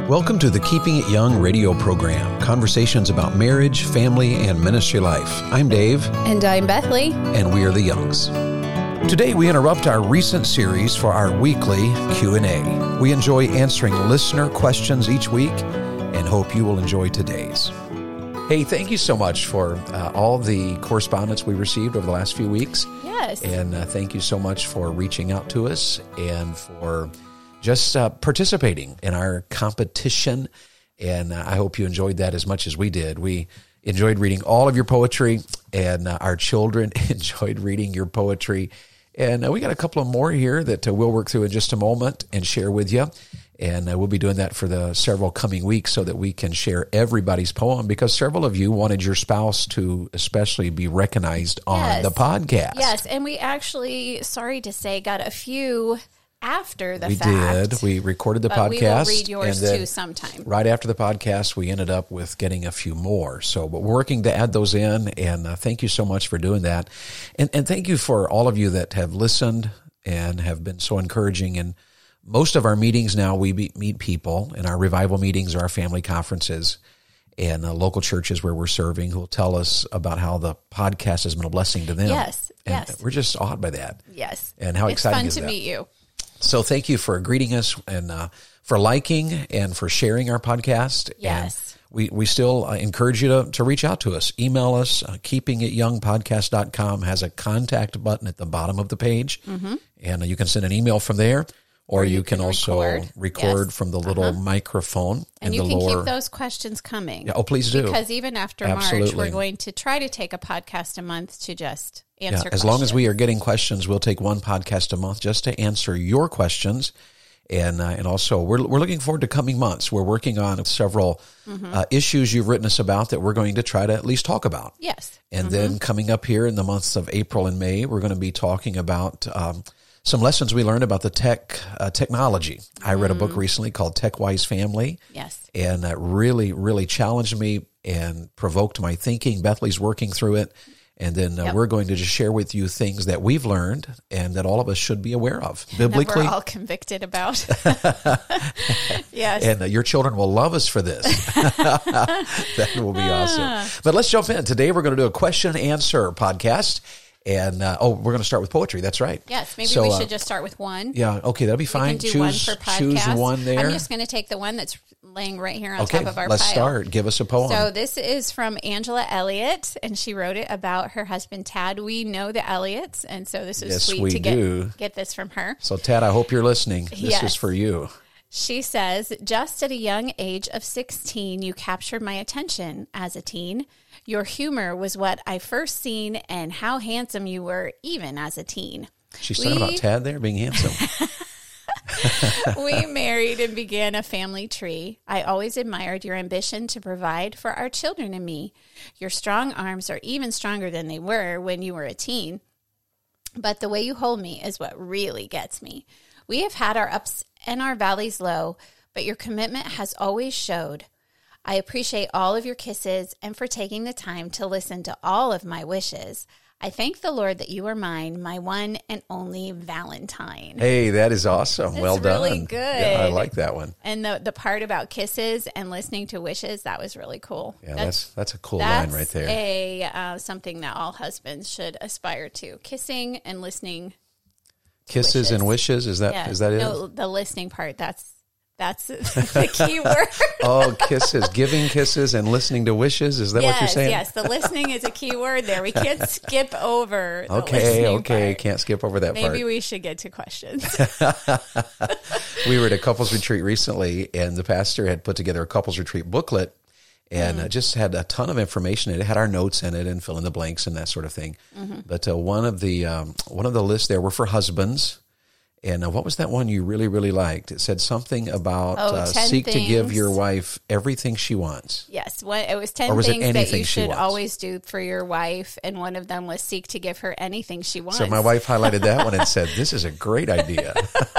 Welcome to the Keeping It Young radio program, conversations about marriage, family, and ministry life. I'm Dave. And I'm Bethany. And we are the Youngs. Today we interrupt our recent series for our weekly Q&A. We enjoy answering listener questions each week and hope you will enjoy today's. Hey, thank you so much for all the correspondence we received over the last few weeks. Yes. And thank you so much for reaching out to us and for just participating in our competition, and I hope you enjoyed that as much as we did. We enjoyed reading all of your poetry, and our children enjoyed reading your poetry. And we got a couple of more here that we'll work through in just a moment and share with you. And we'll be doing that for the several coming weeks so that we can share everybody's poem, because several of you wanted your spouse to especially be recognized on the podcast. Yes, and we actually, sorry to say, got a few after the fact. We did. We recorded the podcast. We will read yours too sometime. Right after the podcast, we ended up with getting a few more. So, but we're working to add those in, and thank you so much for doing that. And thank you for all of you that have listened and have been so encouraging. And most of our meetings now, we meet people in our revival meetings or our family conferences and local churches where we're serving who will tell us about how the podcast has been a blessing to them. Yes, and yes. We're just awed by that. Yes. And how exciting is that? It's fun to meet you. So thank you for greeting us and for liking and for sharing our podcast. Yes. And we still encourage you to reach out to us. Email us. keepingityoungpodcast.com has a contact button at the bottom of the page. Mm-hmm. And you can send an email from there. Or you can also record from the little microphone and in the lower. And you can keep those questions coming. Yeah, please do. Because even after March, we're going to try to take a podcast a month to just answer questions. As long as we are getting questions, we'll take one podcast a month just to answer your questions. And also, we're looking forward to coming months. We're working on several issues you've written us about that we're going to try to at least talk about. Yes. And then coming up here in the months of April and May, we're going to be talking about some lessons we learned about the technology. I read a book recently called Tech Wise Family. Yes. And that really, really challenged me and provoked my thinking. Bethley's working through it. And then we're going to just share with you things that we've learned and that all of us should be aware of biblically. That we're all convicted about. Yes. And your children will love us for this. That will be awesome. But let's jump in. Today we're going to do a question and answer podcast. And, we're going to start with poetry. That's right. Yes, maybe we should just start with one. Yeah, okay, that'll be fine. We can do one for podcast. Choose one there. I'm just going to take the one that's laying right here on top of our let's pile. start. Give us a poem. So this is from Angela Elliott, and she wrote it about her husband, Tad. We know the Elliots, and so this is sweet to get this from her. So, Tad, I hope you're listening. This is for you. She says, just at a young age of 16, you captured my attention as a teen. Your humor was what I first seen, and how handsome you were even as a teen. She's talking about Tad there being handsome. We married and began a family tree. I always admired your ambition to provide for our children and me. Your strong arms are even stronger than they were when you were a teen. But the way you hold me is what really gets me. We have had our ups and our valleys low, but your commitment has always showed. I appreciate all of your kisses and for taking the time to listen to all of my wishes. I thank the Lord that you are mine, my one and only Valentine. Hey, that is awesome. It's well done. Really good. Yeah, I like that one. And the part about kisses and listening to wishes, that was really cool. Yeah, that's a cool line right there. That's something that all husbands should aspire to. Kissing and listening. Kisses and wishes, is that it? No, the listening part, that's the key word. Oh, kisses, giving kisses and listening to wishes. Is that what you're saying? Yes, the listening is a key word there. We can't skip over the listening part. Can't skip over that part. Maybe we should get to questions. We were at a couples retreat recently, and the pastor had put together a couples retreat booklet and just had a ton of information. It had our notes in it and fill in the blanks and that sort of thing. Mm-hmm. But one of the lists there were for husbands. And what was that one you really, really liked? It said something about seek to give your wife everything she wants. Yes. It was 10 things that you should always do for your wife. And one of them was seek to give her anything she wants. So my wife highlighted that one and said, this is a great idea.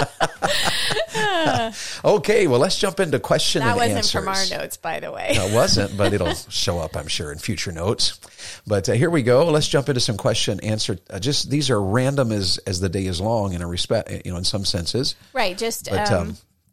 Okay, well, let's jump into question and answers. That wasn't from our notes, by the way. No, it wasn't, but it'll show up, I'm sure, in future notes. But here we go. Let's jump into some question and answer. These are random as the day is long in a respect, in some senses. Right. Just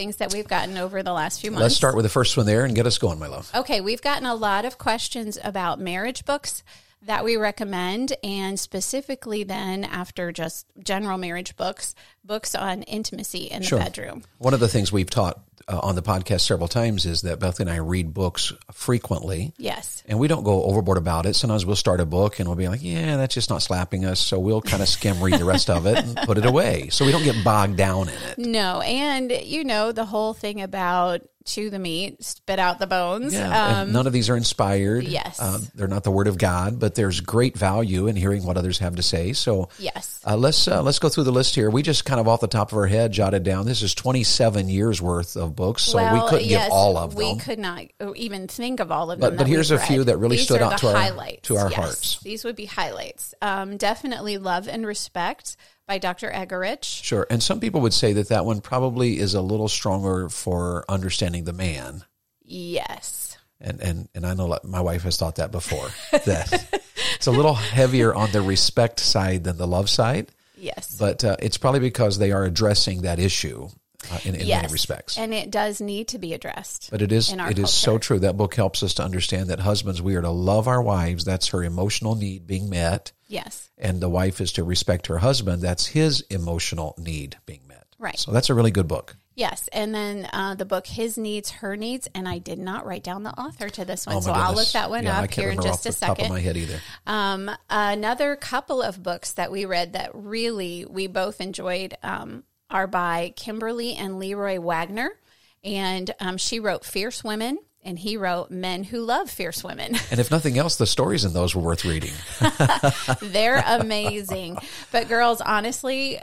things that we've gotten over the last few months. Let's start with the first one there and get us going, my love. Okay, we've gotten a lot of questions about marriage books that we recommend, and specifically then after just general marriage books on intimacy in the bedroom. One of the things we've taught on the podcast several times is that Beth and I read books frequently. Yes. And we don't go overboard about it. Sometimes we'll start a book and we'll be like, yeah, that's just not slapping us. So we'll kind of skim read the rest of it and put it away. So we don't get bogged down in it. No. And, the whole thing about chew the meat, spit out the bones. Yeah, and none of these are inspired. Yes. They're not the word of God, but there's great value in hearing what others have to say. So yes. Let's go through the list here. We just kind of off the top of our head jotted down. This is 27 years worth of books, so we couldn't give all of them. We could not even think of all of them. But here's a few that really stood out to our yes, hearts. These would be highlights. Definitely Love and Respect by Dr. Egerich. Sure. And some people would say that one probably is a little stronger for understanding the man. Yes. And I know my wife has thought that before, that it's a little heavier on the respect side than the love side. Yes. But it's probably because they are addressing that issue in many respects. And it does need to be addressed. But it is so true. That book helps us to understand that husbands, we are to love our wives. That's her emotional need being met. Yes. And the wife is to respect her husband. That's his emotional need being met. Right. So that's a really good book. Yes. And then the book, His Needs, Her Needs. And I did not write down the author to this one. So I'll look that one up here in just a second. I can't remember off the top of my head either. Another couple of books that we read that really we both enjoyed are by Kimberly and Leroy Wagner. And she wrote Fierce Women, and he wrote Men Who Love Fierce Women. And if nothing else, the stories in those were worth reading. They're amazing. But girls, honestly,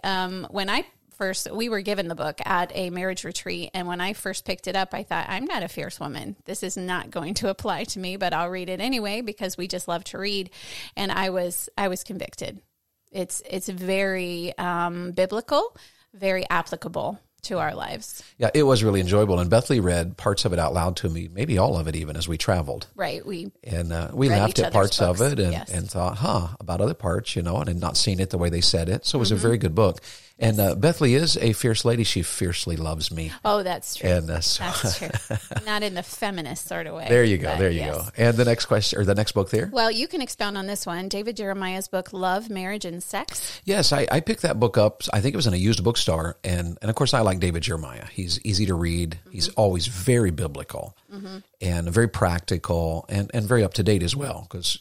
we were given the book at a marriage retreat, and when I first picked it up, I thought, I'm not a fierce woman. This is not going to apply to me, but I'll read it anyway because we just love to read. And I was convicted. It's very biblical, very applicable to our lives. Yeah, it was really enjoyable. And Beth Lee read parts of it out loud to me, maybe all of it even, as we traveled. Right. We laughed at parts of it and thought, about other parts, and had not seen it the way they said it. So it was a very good book. And Beth Lee is a fierce lady. She fiercely loves me. Oh, that's true. And that's true. Not in the feminist sort of way. There you go. There you go. And the next question, or the next book there? Well, you can expound on this one. David Jeremiah's book, Love, Marriage, and Sex. Yes, I picked that book up. I think it was in a used bookstore. And of course, I like David Jeremiah. He's easy to read. Mm-hmm. He's always very biblical and very practical and very up to date as well. Because,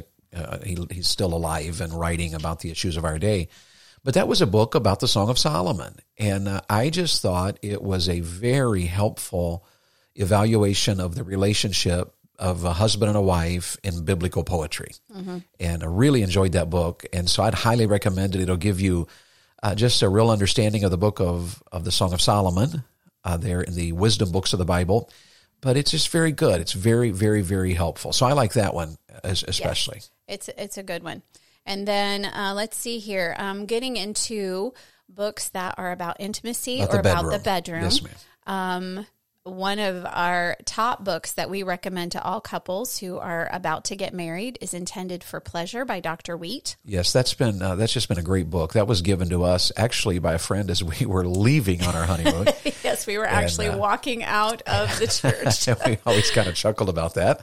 he's still alive and writing about the issues of our day. But that was a book about the Song of Solomon. And I just thought it was a very helpful evaluation of the relationship of a husband and a wife in biblical poetry. Mm-hmm. And I really enjoyed that book. And so I'd highly recommend it. It'll give you just a real understanding of the book of the Song of Solomon there in the wisdom books of the Bible. But it's just very good. It's very, very, very helpful. So I like that one especially. Yes, it's a good one. And then let's see here. Getting into books that are about intimacy or about the bedroom. Yes, ma'am. One of our top books that we recommend to all couples who are about to get married is Intended for Pleasure by Dr. Wheat. Yes, that's just been a great book. That was given to us actually by a friend as we were leaving on our honeymoon. Yes, we were actually walking out of the church. We always kind of chuckled about that,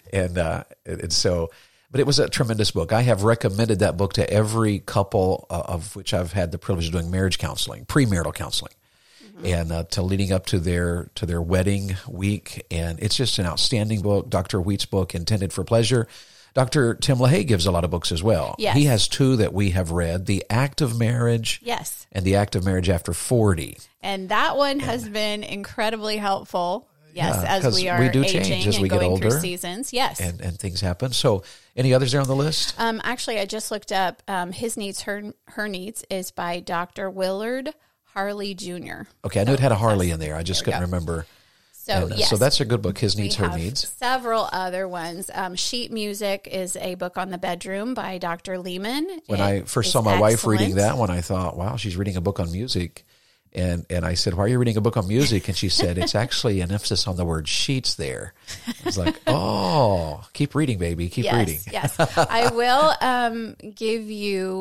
and so. But it was a tremendous book. I have recommended that book to every couple of which I've had the privilege of doing marriage counseling, premarital counseling, and to leading up to their wedding week. And it's just an outstanding book. Dr. Wheat's book, Intended for Pleasure. Dr. Tim LaHaye gives a lot of books as well. Yes. He has two that we have read, The Act of Marriage and The Act of Marriage After 40. And that one has been incredibly helpful. Yes, as we are do aging change as we and get going older, through seasons. Yes. And things happen. So any others there on the list? Actually, I just looked up His Needs, Her Needs is by Dr. Willard Harley Jr. Okay, I knew it had a Harley in there. I just couldn't remember. So, yes. So that's a good book, His Needs, Her Needs. Several other ones. Sheet Music is a book on the bedroom by Dr. Lehman. When I first saw my wife reading that one, I thought, wow, she's reading a book on music. And I said, why are you reading a book on music? And she said, it's actually an emphasis on the word sheets there. I was like, oh, keep reading, baby. Keep reading. Yes, I will give you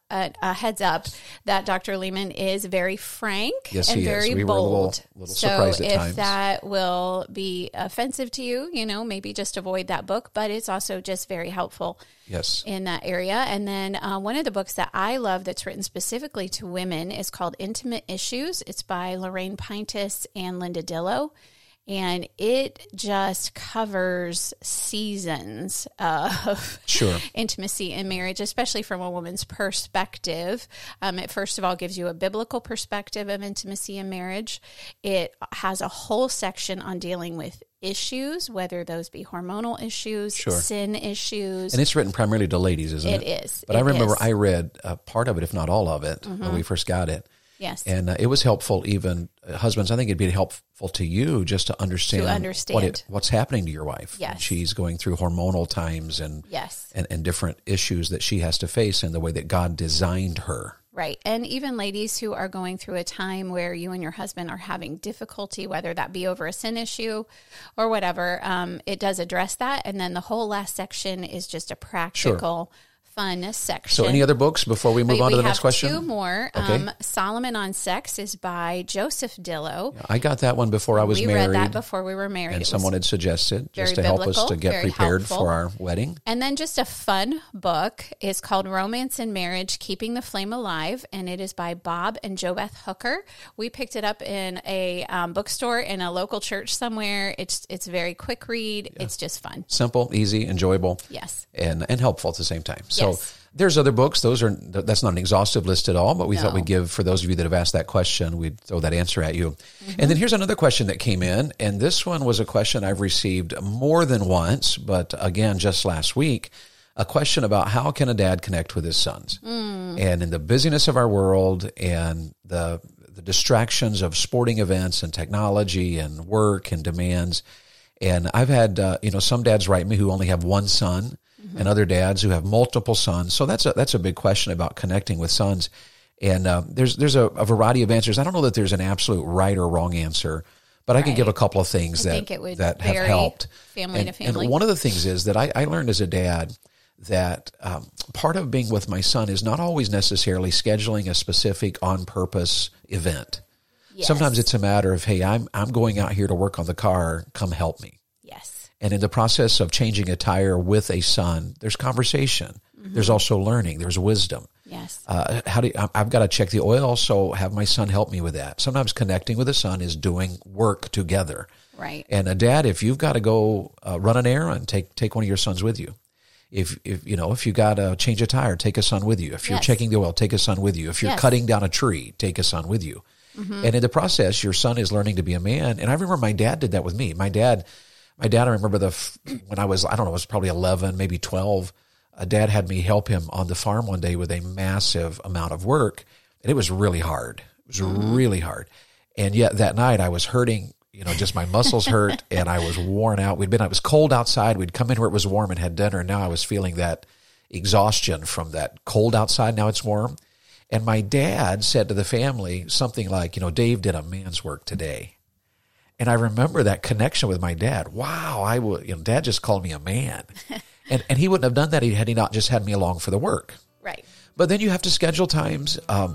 a heads up that Dr. Lehman is very frank Yes, and he is. very We were a bold. little So surprised at if times. that will be offensive to you, maybe just avoid that book. But it's also just very helpful Yes. in that area. And then one of the books that I love that's written specifically to women is called Intimate Issues. It's by Lorraine Pintus and Linda Dillow. And it just covers seasons of intimacy in marriage, especially from a woman's perspective. It first of all gives you a biblical perspective of intimacy in marriage. It has a whole section on dealing with issues, whether those be hormonal issues, sin issues. And it's written primarily to ladies, isn't it? It is. But I remember I read part of it, if not all of it, when we first got it. Yes. And it was helpful, even husbands. I think it'd be helpful to you just to understand, what's happening to your wife. Yes. She's going through hormonal times and different issues that she has to face in the way that God designed her. Right. And even ladies who are going through a time where you and your husband are having difficulty, whether that be over a sin issue or whatever, it does address that. And then the whole last section is just a practical fun section. So any other books before we move on to the next question? We have two more. Okay. Solomon on Sex is by Joseph Dillow. I got that one before I was married. We read that before we were married. And someone had suggested just to help us to get prepared for our wedding. And then just a fun book is called Romance and Marriage, Keeping the Flame Alive, and it is by Bob and JoBeth Hooker. We picked it up in a bookstore in a local church somewhere. It's a very quick read. Yeah. It's just fun. Simple, easy, enjoyable. Yes. And helpful at the same time. So there's other books. That's not an exhaustive list at all, but we thought we'd give, for those of you that have asked that question, we'd throw that answer at you. Mm-hmm. And then here's another question that came in. And this one was a question I've received more than once, but again, just last week, a question about how can a dad connect with his sons? And in the busyness of our world and the distractions of sporting events and technology and work and demands. And I've had, some dads write me who only have one son, and other dads who have multiple sons. So that's a big question about connecting with sons. And there's a variety of answers. I don't know that there's an absolute right or wrong answer, but I can give a couple of things that have helped. Family to family. And one of the things is that I learned as a dad that part of being with my son is not always necessarily scheduling a specific on-purpose event. Yes. Sometimes it's a matter of, hey, I'm going out here to work on the car. Come help me. Yes. And in the process of changing a tire with a son, there's conversation. Mm-hmm. There's also learning. There's wisdom. Yes. I've got to check the oil, so have my son help me with that. Sometimes connecting with a son is doing work together. Right. And a dad, if you've got to go run an errand, take one of your sons with you. If you got to change a tire, take a son with you. If you're checking the oil, take a son with you. If you're cutting down a tree, take a son with you. Mm-hmm. And in the process, your son is learning to be a man. And I remember my dad did that with me. My dad, I remember when I was, it was probably 11, maybe 12, Dad had me help him on the farm one day with a massive amount of work. And it was really hard. It was really hard. And yet that night I was hurting, just my muscles hurt and I was worn out. It was cold outside. We'd come in where it was warm and had dinner. And now I was feeling that exhaustion from that cold outside. Now it's warm. And my dad said to the family something like, Dave did a man's work today. And I remember that connection with my dad. Wow, Dad just called me a man. and he wouldn't have done that had he not just had me along for the work. Right. But then you have to schedule times.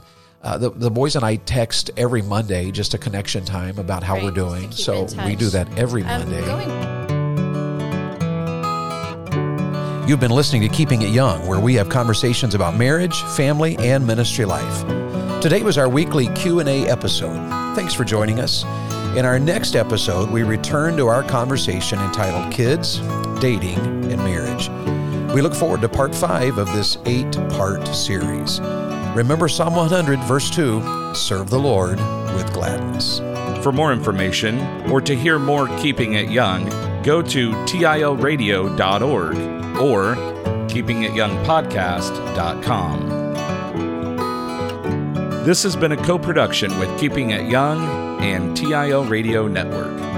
The boys and I text every Monday, just a connection time about how we're doing. So we do that every Monday. You've been listening to Keeping It Young, where we have conversations about marriage, family, and ministry life. Today was our weekly Q&A episode. Thanks for joining us. In our next episode, we return to our conversation entitled Kids, Dating, and Marriage. We look forward to part 5 of this 8-part series. Remember Psalm 100, verse 2, serve the Lord with gladness. For more information or to hear more Keeping It Young, go to tilradio.org or keepingityoungpodcast.com. This has been a co-production with Keeping It Young and TIL Radio Network.